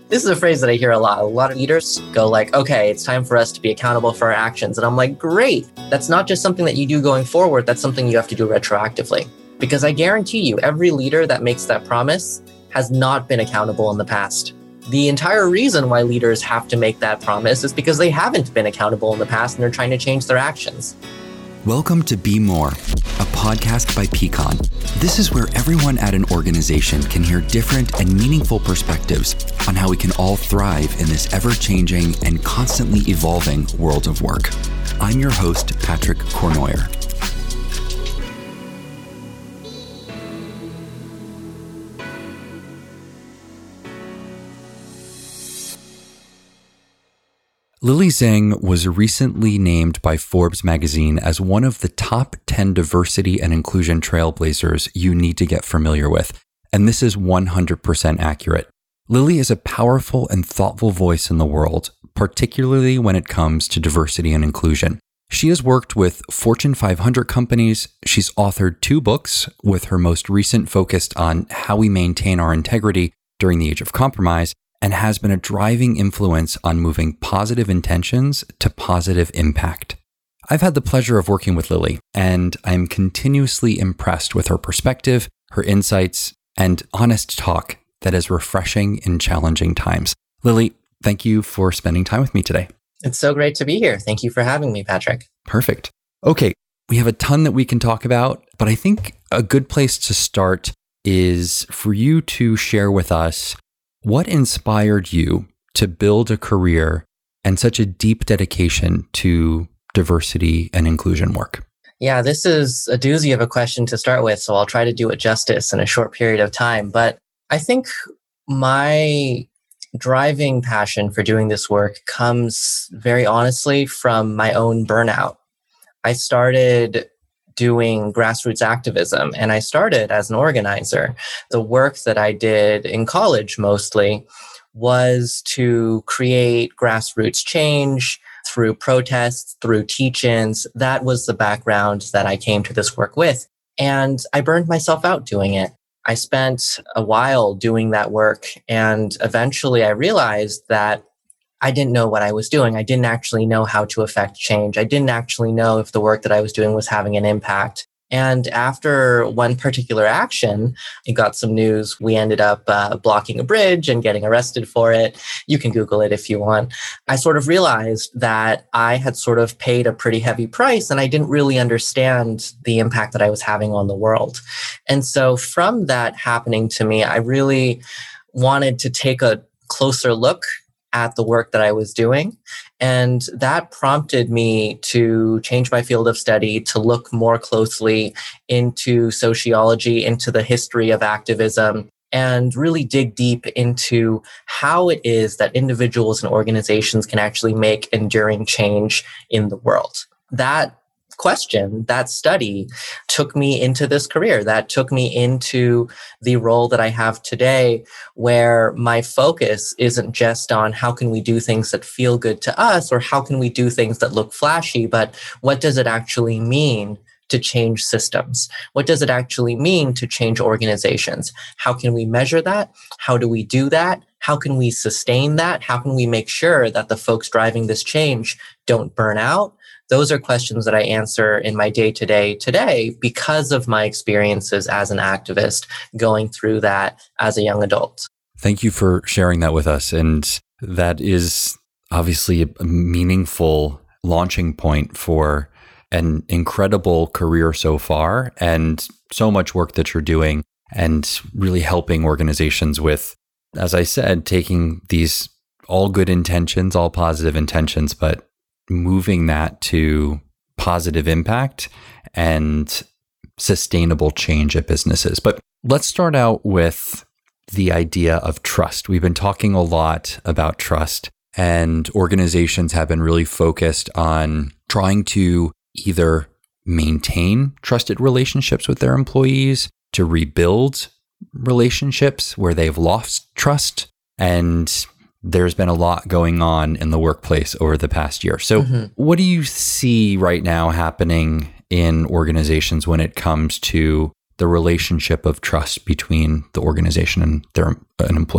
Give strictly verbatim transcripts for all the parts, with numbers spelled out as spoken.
This is a phrase that I hear a lot. A lot of leaders go like, okay, it's time for us to be accountable for our actions. And I'm like, great. That's not just something that you do going forward. That's something you have to do retroactively. Because I guarantee you, every leader that makes that promise has not been accountable in the past. The entire reason why leaders have to make that promise is because they haven't been accountable in the past and they're trying to change their actions. Welcome to Be More, a podcast by Peakon. This is where everyone at an organization can hear different and meaningful perspectives on how we can all thrive in this ever-changing and constantly evolving world of work. I'm your host, Patrick Cournoyer. Lily Zhang was recently named by Forbes magazine as one of the top ten diversity and inclusion trailblazers you need to get familiar with, and this is one hundred percent accurate. Lily is a powerful and thoughtful voice in the world, particularly when it comes to diversity and inclusion. She has worked with Fortune five hundred companies. She's authored two books, with her most recent focused on how we maintain our integrity during the age of compromise, and has been a driving influence on moving positive intentions to positive impact. I've had the pleasure of working with Lily, and I'm continuously impressed with her perspective, her insights, and honest talk that is refreshing in challenging times. Lily, thank you for spending time with me today. It's so great to be here. Thank you for having me, Patrick. Perfect. Okay, we have a ton that we can talk about, but I think a good place to start is for you to share with us what inspired you to build a career and such a deep dedication to diversity and inclusion work? Yeah, this is a doozy of a question to start with, so I'll try to do it justice in a short period of time. But I think my driving passion for doing this work comes very honestly from my own burnout. I started doing grassroots activism, and I started as an organizer. The work that I did in college mostly was to create grassroots change through protests, through teach-ins. That was the background that I came to this work with. And I burned myself out doing it. I spent a while doing that work, and eventually I realized that I didn't know what I was doing. I didn't actually know how to affect change. I didn't actually know if the work that I was doing was having an impact. And after one particular action, it got some news. We ended up uh, blocking a bridge and getting arrested for it. You can Google it if you want. I sort of realized that I had sort of paid a pretty heavy price, and I didn't really understand the impact that I was having on the world. And so from that happening to me, I really wanted to take a closer look at the work that I was doing. And that prompted me to change my field of study, to look more closely into sociology, into the history of activism, and really dig deep into how it is that individuals and organizations can actually make enduring change in the world. That question, that study took me into this career, that took me into the role that I have today, where my focus isn't just on how can we do things that feel good to us or how can we do things that look flashy, but what does it actually mean to change systems? What does it actually mean to change organizations? How can we measure that? How do we do that? How can we sustain that? How can we make sure that the folks driving this change don't burn out? Those are questions that I answer in my day-to-day today because of my experiences as an activist going through that as a young adult. Thank you for sharing that with us. And that is obviously a meaningful launching point for an incredible career so far, and so much work that you're doing and really helping organizations with, as I said, taking these all good intentions, all positive intentions, but moving that to positive impact and sustainable change at businesses. But let's start out with the idea of trust. We've been talking a lot about trust, and organizations have been really focused on trying to either maintain trusted relationships with their employees, to rebuild relationships where they've lost trust, and there's been a lot going on in the workplace over the past year. So mm-hmm. What do you see right now happening in organizations when it comes to the relationship of trust between the organization and their and employees?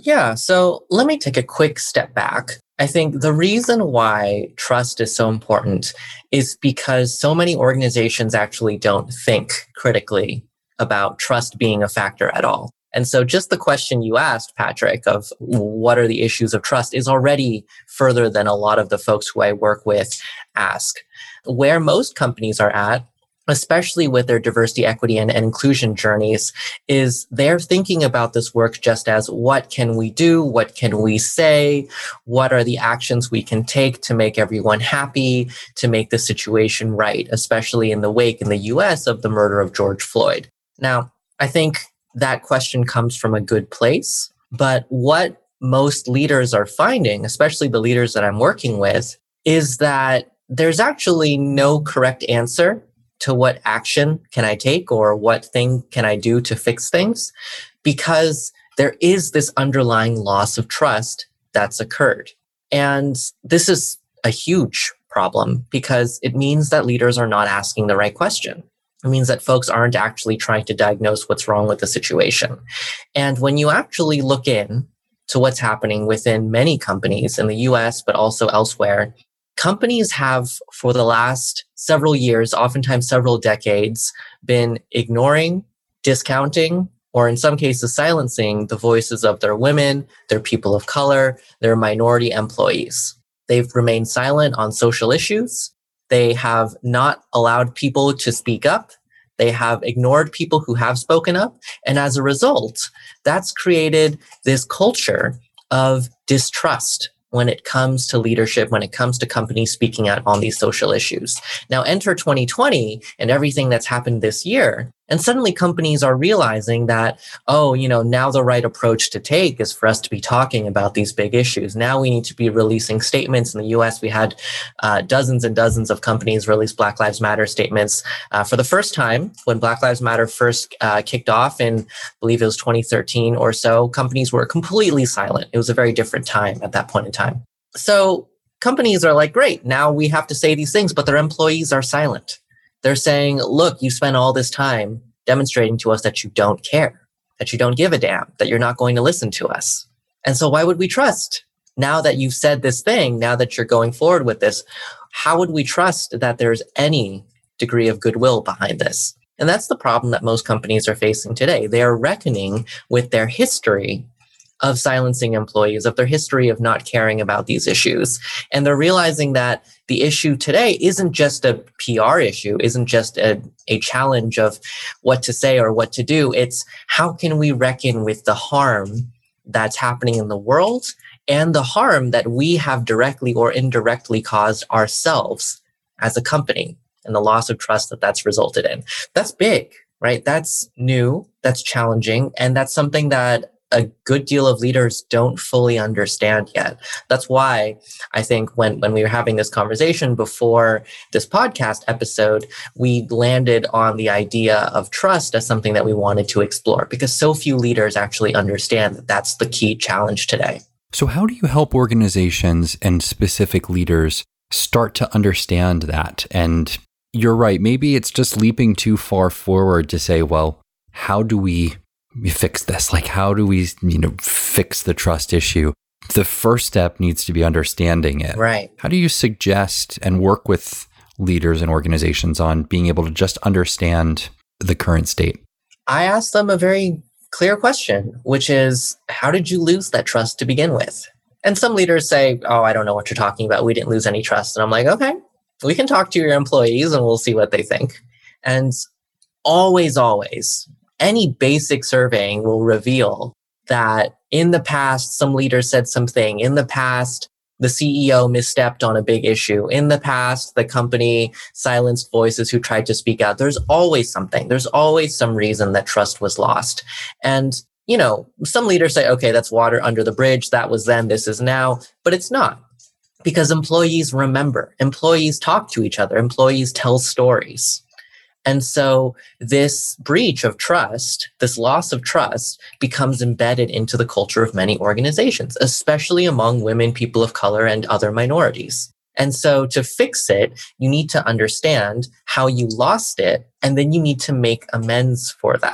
Yeah, so let me take a quick step back. I think the reason why trust is so important is because so many organizations actually don't think critically about trust being a factor at all. And so just the question you asked, Patrick, of what are the issues of trust is already further than a lot of the folks who I work with ask. Where most companies are at, especially with their diversity, equity, and inclusion journeys, is they're thinking about this work just as what can we do? What can we say? What are the actions we can take to make everyone happy, to make the situation right, especially in the wake in the U S of the murder of George Floyd? Now, I think that question comes from a good place, but what most leaders are finding, especially the leaders that I'm working with, is that there's actually no correct answer to what action can I take or what thing can I do to fix things, because there is this underlying loss of trust that's occurred. And this is a huge problem because it means that leaders are not asking the right question. It means that folks aren't actually trying to diagnose what's wrong with the situation. And when you actually look in to what's happening within many companies in the U S, but also elsewhere, companies have, for the last several years, oftentimes several decades, been ignoring, discounting, or in some cases silencing the voices of their women, their people of color, their minority employees. They've remained silent on social issues. They have not allowed people to speak up. They have ignored people who have spoken up. And as a result, that's created this culture of distrust when it comes to leadership, when it comes to companies speaking out on these social issues. Now enter twenty twenty and everything that's happened this year. And suddenly companies are realizing that, oh, you know, now the right approach to take is for us to be talking about these big issues. Now we need to be releasing statements. In the U S, we had uh, dozens and dozens of companies release Black Lives Matter statements uh, for the first time. When Black Lives Matter first uh, kicked off in, I believe it was twenty thirteen or so, companies were completely silent. It was a very different time at that point in time. So companies are like, great, now we have to say these things, but their employees are silent. They're saying, look, you spent all this time demonstrating to us that you don't care, that you don't give a damn, that you're not going to listen to us. And so why would we trust? Now that you've said this thing, now that you're going forward with this, how would we trust that there's any degree of goodwill behind this? And that's the problem that most companies are facing today. They are reckoning with their history of silencing employees, of their history of not caring about these issues. And they're realizing that the issue today isn't just a P R issue, isn't just a, a challenge of what to say or what to do. It's how can we reckon with the harm that's happening in the world and the harm that we have directly or indirectly caused ourselves as a company and the loss of trust that that's resulted in. That's big, right? That's new, that's challenging, and that's something that a good deal of leaders don't fully understand yet. That's why I think when, when we were having this conversation before this podcast episode, we landed on the idea of trust as something that we wanted to explore because so few leaders actually understand that that's the key challenge today. So how do you help organizations and specific leaders start to understand that? And you're right, maybe it's just leaping too far forward to say, well, how do we fix this? Like, how do we, you know, fix the trust issue? The first step needs to be understanding it. Right. How do you suggest and work with leaders and organizations on being able to just understand the current state? I ask them a very clear question, which is, how did you lose that trust to begin with? And some leaders say, oh, I don't know what you're talking about. We didn't lose any trust. And I'm like, okay, we can talk to your employees and we'll see what they think. And always, always, any basic surveying will reveal that in the past, some leaders said something. In the past, the C E O misstepped on a big issue. In the past, the company silenced voices who tried to speak out. There's always something. There's always some reason that trust was lost. And, you know, some leaders say, okay, that's water under the bridge. That was then, this is now. But it's not. Because employees remember. Employees talk to each other. Employees tell stories. And so this breach of trust, this loss of trust, becomes embedded into the culture of many organizations, especially among women, people of color, and other minorities. And so to fix it, you need to understand how you lost it, and then you need to make amends for that.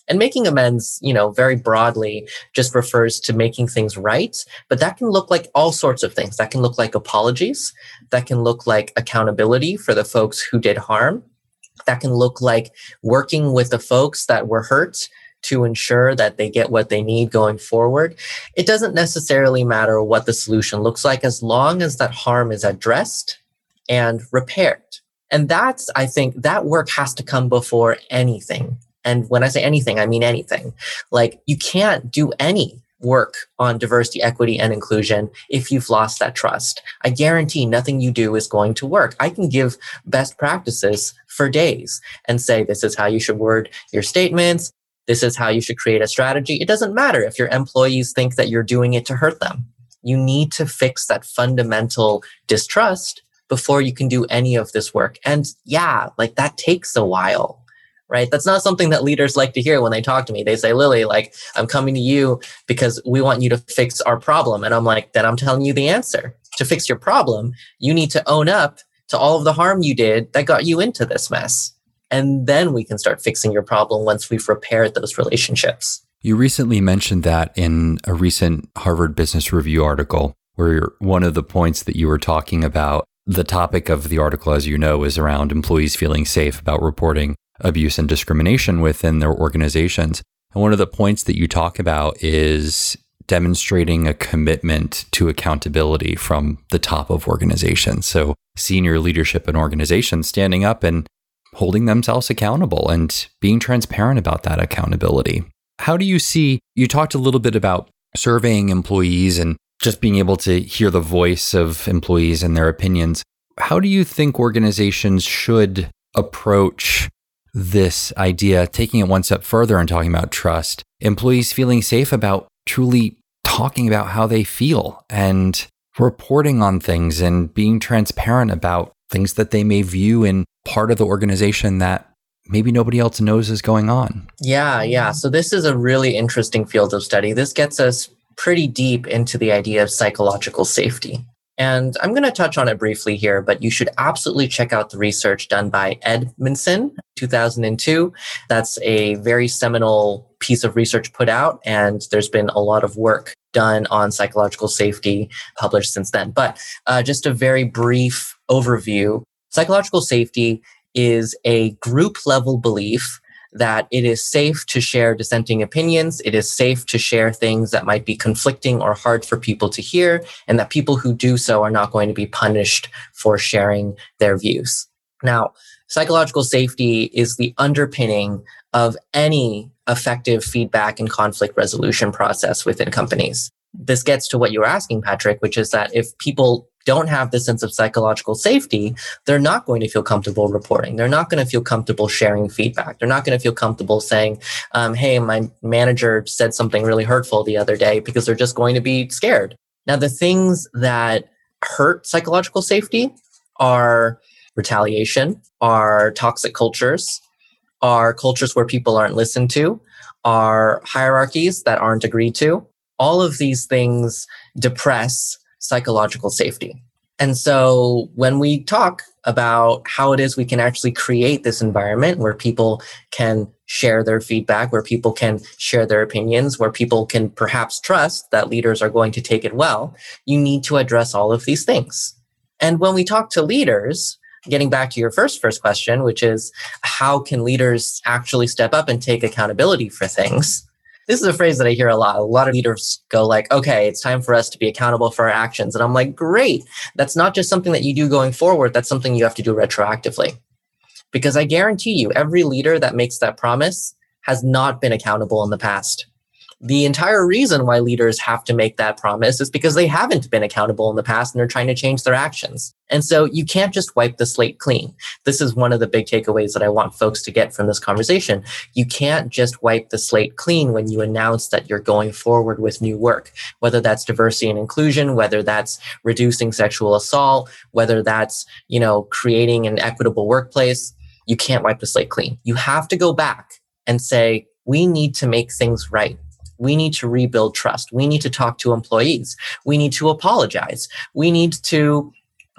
And making amends, you know, very broadly just refers to making things right. But that can look like all sorts of things. That can look like apologies. That can look like accountability for the folks who did harm. That can look like working with the folks that were hurt to ensure that they get what they need going forward. It doesn't necessarily matter what the solution looks like as long as that harm is addressed and repaired. And that's, I think, that work has to come before anything. And when I say anything, I mean anything. Like, you can't do any work on diversity, equity, and inclusion if you've lost that trust. I guarantee nothing you do is going to work. I can give best practices for days and say, this is how you should word your statements. This is how you should create a strategy. It doesn't matter if your employees think that you're doing it to hurt them. You need to fix that fundamental distrust before you can do any of this work. And yeah, like that takes a while, right? That's not something that leaders like to hear when they talk to me. They say, Lily, like, I'm coming to you because we want you to fix our problem. And I'm like, then I'm telling you the answer. To fix your problem, you need to own up to all of the harm you did that got you into this mess. And then we can start fixing your problem once we've repaired those relationships. You recently mentioned that in a recent Harvard Business Review article, where one of the points that you were talking about, the topic of the article, as you know, is around employees feeling safe about reporting abuse and discrimination within their organizations. And one of the points that you talk about is demonstrating a commitment to accountability from the top of organizations. So senior leadership in organizations standing up and holding themselves accountable and being transparent about that accountability. How do you see, you talked a little bit about surveying employees and just being able to hear the voice of employees and their opinions. How do you think organizations should approach this idea, taking it one step further and talking about trust, employees feeling safe about truly talking about how they feel and reporting on things and being transparent about things that they may view in part of the organization that maybe nobody else knows is going on? Yeah, yeah. So this is a really interesting field of study. This gets us pretty deep into the idea of psychological safety. And I'm going to touch on it briefly here, but you should absolutely check out the research done by Edmondson, two thousand two. That's a very seminal piece of research put out, and there's been a lot of work done on psychological safety published since then. But uh, just a very brief overview. Psychological safety is a group level belief that it is safe to share dissenting opinions. It is safe to share things that might be conflicting or hard for people to hear, and that people who do so are not going to be punished for sharing their views. Now, psychological safety is the underpinning of any effective feedback and conflict resolution process within companies. This gets to what you were asking, Patrick, which is that if people don't have this sense of psychological safety, they're not going to feel comfortable reporting. They're not going to feel comfortable sharing feedback. They're not going to feel comfortable saying, um, hey, my manager said something really hurtful the other day, because they're just going to be scared. Now, the things that hurt psychological safety are retaliation, are toxic cultures, are cultures where people aren't listened to, are hierarchies that aren't agreed to. All of these things depress psychological safety. And so when we talk about how it is we can actually create this environment where people can share their feedback, where people can share their opinions, where people can perhaps trust that leaders are going to take it well, you need to address all of these things. And when we talk to leaders, getting back to your first first question, which is how can leaders actually step up and take accountability for things? This is a phrase that I hear a lot. A lot of leaders go like, okay, it's time for us to be accountable for our actions. And I'm like, great. That's not just something that you do going forward. That's something you have to do retroactively. Because I guarantee you, every leader that makes that promise has not been accountable in the past. The entire reason why leaders have to make that promise is because they haven't been accountable in the past and they're trying to change their actions. And so you can't just wipe the slate clean. This is one of the big takeaways that I want folks to get from this conversation. You can't just wipe the slate clean when you announce that you're going forward with new work, whether that's diversity and inclusion, whether that's reducing sexual assault, whether that's, you know, creating an equitable workplace. You can't wipe the slate clean. You have to go back and say, we need to make things right. We need to rebuild trust. We need to talk to employees. We need to apologize. We need to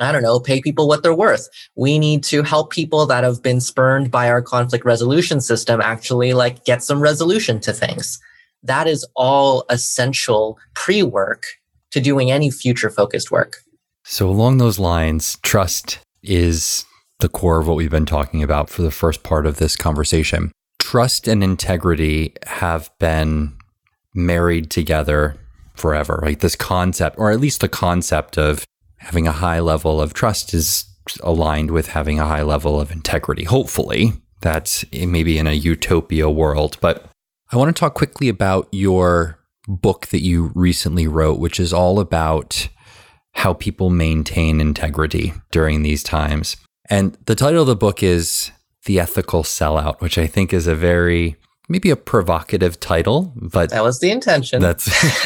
I don't know, pay people what they're worth. We need to help people that have been spurned by our conflict resolution system actually like get some resolution to things. That is all essential pre-work to doing any future focused work. So along those lines, trust is the core of what we've been talking about for the first part of this conversation. Trust and integrity have been married together forever, right? This concept, or at least the concept of having a high level of trust is aligned with having a high level of integrity. Hopefully, that's maybe in a utopia world. But I want to talk quickly about your book that you recently wrote, which is all about how people maintain integrity during these times. And the title of the book is The Ethical Sellout, which I think is a very, maybe a provocative title, but that was the intention. That's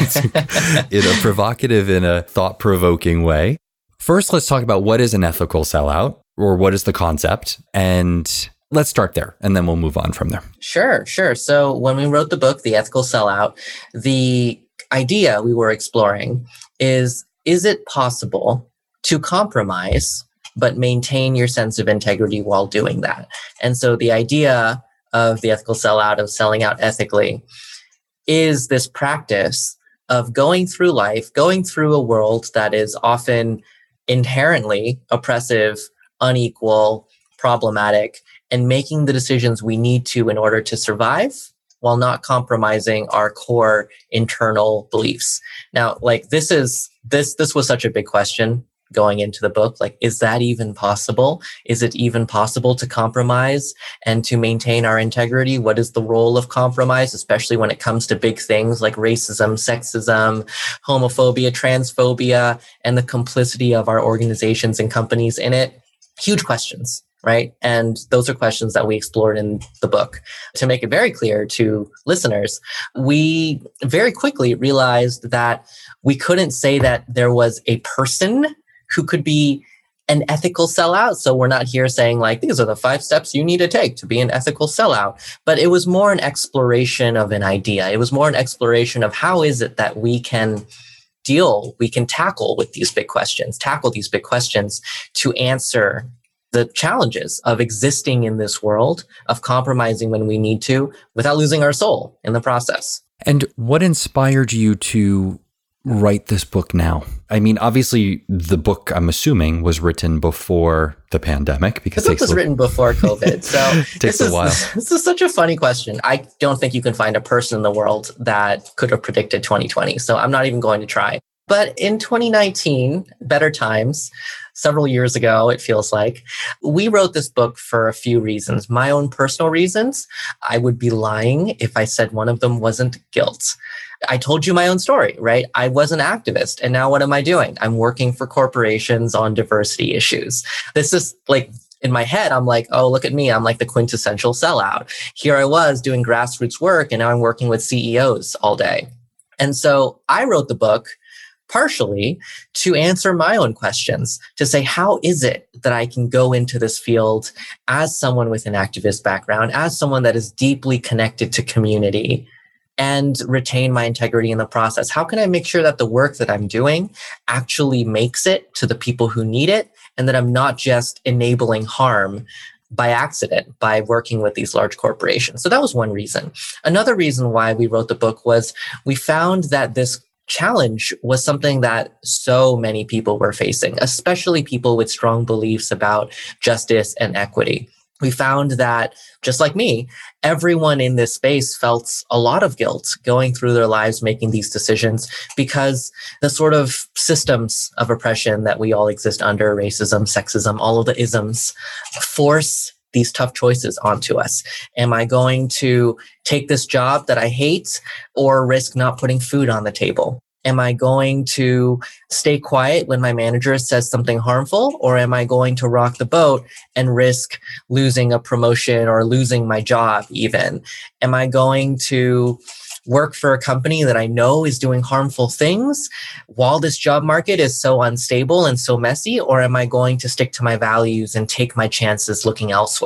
in a provocative in a thought-provoking way. First, let's talk about what is an ethical sellout, or what is the concept, and let's start there, and then we'll move on from there. Sure, sure. So when we wrote the book, The Ethical Sellout, the idea we were exploring is, is it possible to compromise but maintain your sense of integrity while doing that? And so the idea of the ethical sellout, of selling out ethically, is this practice of going through life, going through a world that is often inherently oppressive, unequal, problematic, and making the decisions we need to in order to survive while not compromising our core internal beliefs. Now, like this is, this, this was such a big question going into the book. Like, is that even possible? Is it even possible to compromise and to maintain our integrity? What is the role of compromise, especially when it comes to big things like racism, sexism, homophobia, transphobia, and the complicity of our organizations and companies in it? Huge questions, right? And those are questions that we explored in the book. To make it very clear to listeners, we very quickly realized that we couldn't say that there was a person who could be an ethical sellout. So we're not here saying like, these are the five steps you need to take to be an ethical sellout. But it was more an exploration of an idea. It was more an exploration of how is it that we can deal, we can tackle with these big questions, tackle these big questions to answer the challenges of existing in this world, of compromising when we need to, without losing our soul in the process. And what inspired you to write this book now? I mean, obviously, the book, I'm assuming, was written before the pandemic, because the book was written before COVID. So it takes this a while. Is, this is such a funny question. I don't think you can find a person in the world that could have predicted twenty twenty. So I'm not even going to try. But in twenty nineteen, better times, several years ago, it feels like, we wrote this book for a few reasons. My own personal reasons. I would be lying if I said one of them wasn't guilt. I told you my own story, right? I was an activist. And now what am I doing? I'm working for corporations on diversity issues. This is like, in my head, I'm like, oh, look at me. I'm like the quintessential sellout. Here I was doing grassroots work, and now I'm working with C E Os all day. And so I wrote the book partially to answer my own questions, to say, how is it that I can go into this field as someone with an activist background, as someone that is deeply connected to community, and retain my integrity in the process? How can I make sure that the work that I'm doing actually makes it to the people who need it, and that I'm not just enabling harm by accident by working with these large corporations? So that was one reason. Another reason why we wrote the book was we found that this challenge was something that so many people were facing, especially people with strong beliefs about justice and equity. We found that, just like me, everyone in this space felt a lot of guilt going through their lives making these decisions, because the sort of systems of oppression that we all exist under, racism, sexism, all of the isms, force these tough choices onto us. Am I going to take this job that I hate, or risk not putting food on the table? Am I going to stay quiet when my manager says something harmful, or am I going to rock the boat and risk losing a promotion or losing my job even? Am I going to work for a company that I know is doing harmful things while this job market is so unstable and so messy, or am I going to stick to my values and take my chances looking elsewhere?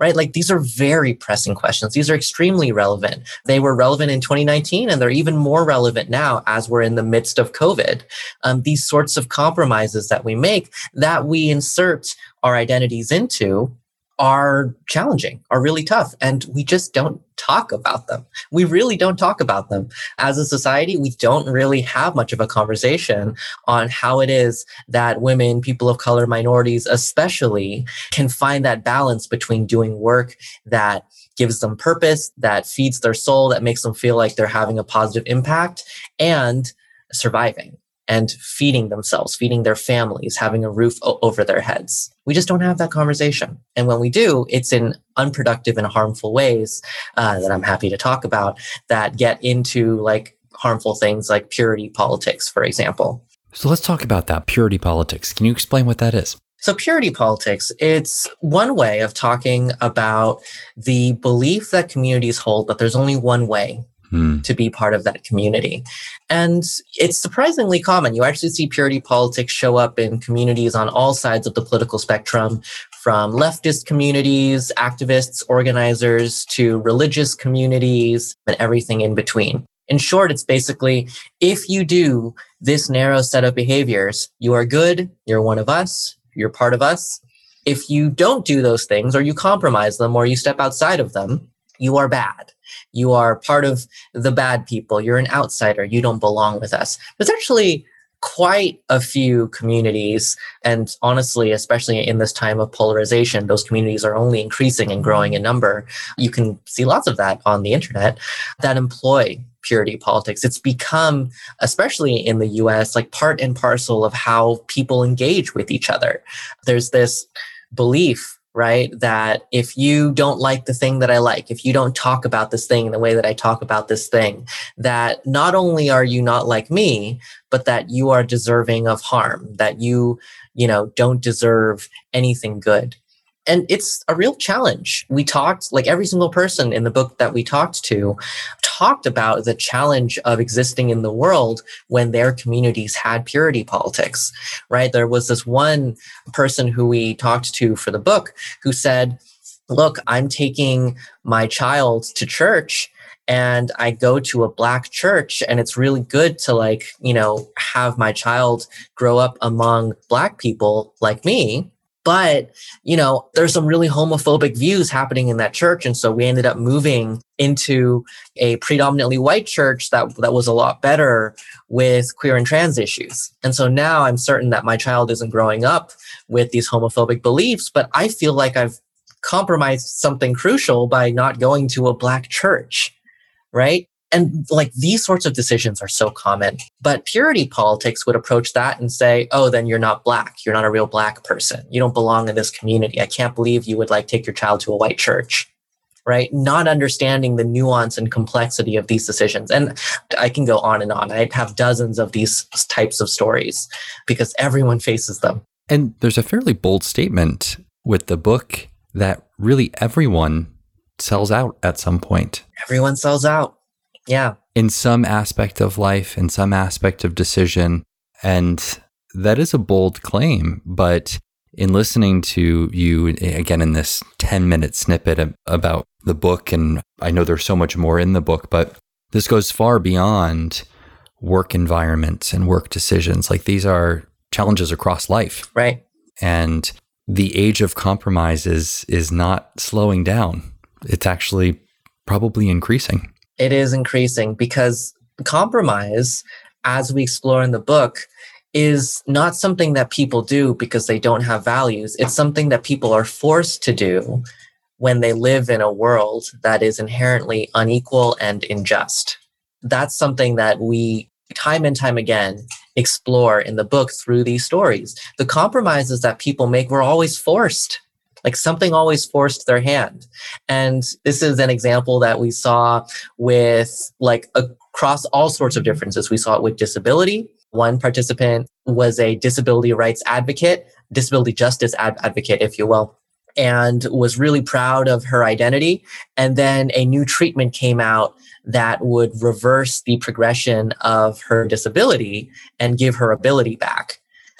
right? Like these are very pressing questions. These are extremely relevant. They were relevant in twenty nineteen, and they're even more relevant now as we're in the midst of COVID. Um, these sorts of compromises that we make, that we insert our identities into, are challenging, are really tough, and we just don't talk about them. We really don't talk about them. As a society, we don't really have much of a conversation on how it is that women, people of color, minorities especially, can find that balance between doing work that gives them purpose, that feeds their soul, that makes them feel like they're having a positive impact, and surviving and feeding themselves, feeding their families, having a roof o- over their heads. We just don't have that conversation. And when we do, it's in unproductive and harmful ways uh, that I'm happy to talk about that get into like harmful things like purity politics, for example. So let's talk about that, purity politics. Can you explain what that is? So purity politics, it's one way of talking about the belief that communities hold that there's only one way to be part of that community. And it's surprisingly common. You actually see purity politics show up in communities on all sides of the political spectrum, from leftist communities, activists, organizers, to religious communities, and everything in between. In short, it's basically, if you do this narrow set of behaviors, you are good, you're one of us, you're part of us. If you don't do those things, or you compromise them, or you step outside of them, you are bad. You are part of the bad people. You're an outsider. You don't belong with us. There's actually quite a few communities, and honestly, especially in this time of polarization, those communities are only increasing and growing in number. You can see lots of that on the internet that employ purity politics. It's become, especially in the U S, like part and parcel of how people engage with each other. There's this belief, right, that if you don't like the thing that I like, if you don't talk about this thing in the way that I talk about this thing, that not only are you not like me, but that you are deserving of harm, that you, you know, don't deserve anything good. And it's a real challenge. We talked, like every single person in the book that we talked to, talked about the challenge of existing in the world when their communities had purity politics, right? There was this one person who we talked to for the book who said, look, I'm taking my child to church and I go to a Black church, and it's really good to, like, you know, have my child grow up among Black people like me. But, you know, there's some really homophobic views happening in that church. And so we ended up moving into a predominantly white church that, that was a lot better with queer and trans issues. And so now I'm certain that my child isn't growing up with these homophobic beliefs, but I feel like I've compromised something crucial by not going to a Black church, right? And like these sorts of decisions are so common. But purity politics would approach that and say, oh, then you're not Black. You're not a real Black person. You don't belong in this community. I can't believe you would like take your child to a white church, right? Not understanding the nuance and complexity of these decisions. And I can go on and on. I have dozens of these types of stories because everyone faces them. And there's a fairly bold statement with the book that really everyone sells out at some point. Everyone sells out. Yeah. In some aspect of life, in some aspect of decision. And that is a bold claim. But in listening to you, again, in this ten minute snippet about the book, and I know there's so much more in the book, but this goes far beyond work environments and work decisions. Like these are challenges across life. Right. And the age of compromise is, is not slowing down. It's actually probably increasing. It is increasing because compromise, as we explore in the book, is not something that people do because they don't have values. It's something that people are forced to do when they live in a world that is inherently unequal and unjust. That's something that we, time and time again, explore in the book through these stories. The compromises that people make were always forced. Like something always forced their hand. And this is an example that we saw with like across all sorts of differences. We saw it with disability. One participant was a disability rights advocate, disability justice ad- advocate, if you will, and was really proud of her identity. And then a new treatment came out that would reverse the progression of her disability and give her ability back.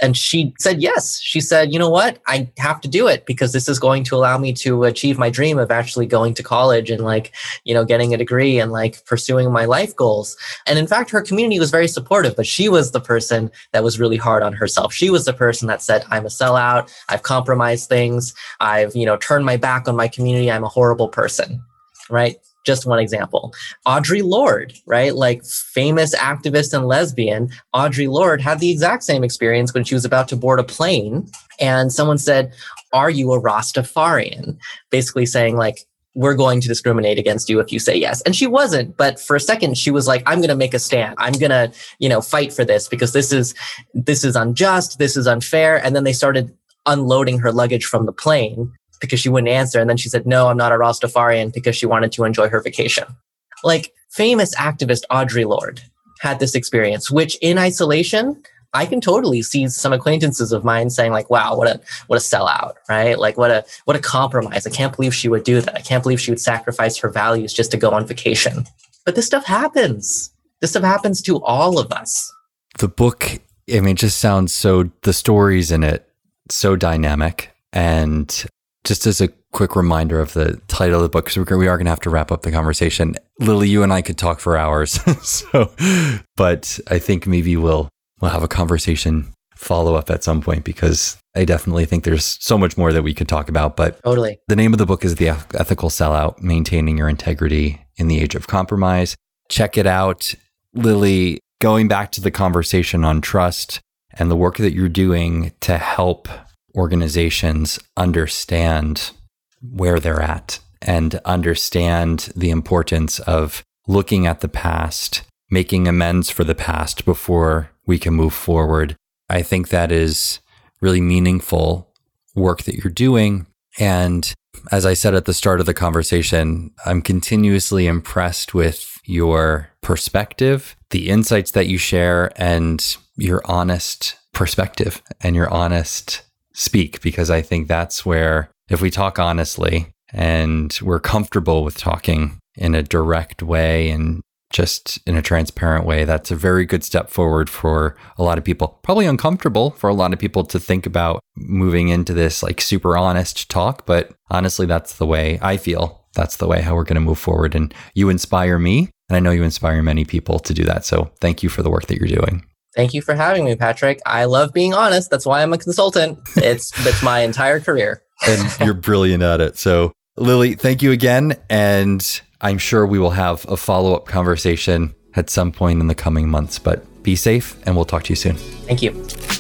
And she said, yes. She said, you know what? I have to do it because this is going to allow me to achieve my dream of actually going to college and like, you know, getting a degree and like pursuing my life goals. And in fact, her community was very supportive, but she was the person that was really hard on herself. She was the person that said, I'm a sellout. I've compromised things. I've, you know, turned my back on my community. I'm a horrible person, right? Just one example. Audre Lorde, right? Like famous activist and lesbian, Audre Lorde had the exact same experience when she was about to board a plane. And someone said, are you a Rastafarian? Basically saying like, we're going to discriminate against you if you say yes. And she wasn't. But for a second, she was like, I'm going to make a stand. I'm going to, you know, fight for this because this is, this is unjust. This is unfair. And then they started unloading her luggage from the plane because she wouldn't answer. And then she said, no, I'm not a Rastafarian because she wanted to enjoy her vacation. Like famous activist Audre Lorde had this experience, which in isolation, I can totally see some acquaintances of mine saying like, wow, what a, what a sellout, right? Like what a, what a compromise. I can't believe she would do that. I can't believe she would sacrifice her values just to go on vacation. But this stuff happens. This stuff happens to all of us. The book, I mean, it just sounds so, the stories in it, so dynamic. And just as a quick reminder of the title of the book, because we are going to have to wrap up the conversation. Lily, you and I could talk for hours. so, but I think maybe we'll we'll have a conversation follow up at some point because I definitely think there's so much more that we could talk about. But totally, the name of the book is The Ethical Sellout: Maintaining Your Integrity in the Age of Compromise. Check it out, Lily. Going back to the conversation on trust and the work that you're doing to help organizations understand where they're at and understand the importance of looking at the past, making amends for the past before we can move forward. I think that is really meaningful work that you're doing. And as I said at the start of the conversation, I'm continuously impressed with your perspective, the insights that you share, and your honest perspective and your honest speak, because I think that's where, if we talk honestly and we're comfortable with talking in a direct way and just in a transparent way, that's a very good step forward for a lot of people. Probably uncomfortable for a lot of people to think about moving into this like super honest talk, but honestly, that's the way I feel. That's the way how we're going to move forward. And you inspire me, and I know you inspire many people to do that. So thank you for the work that you're doing. Thank you for having me, Patrick. I love being honest. That's why I'm a consultant. It's it's my entire career. And you're brilliant at it. So, Lily, thank you again. And I'm sure we will have a follow-up conversation at some point in the coming months. But be safe, and we'll talk to you soon. Thank you.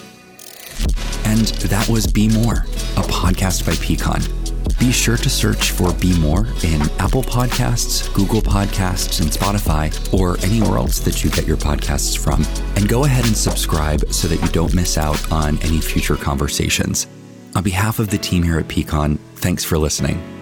And that was Be More, a podcast by Peakon. Be sure to search for Be More in Apple Podcasts, Google Podcasts, and Spotify, or anywhere else that you get your podcasts from. And go ahead and subscribe so that you don't miss out on any future conversations. On behalf of the team here at Peakon, thanks for listening.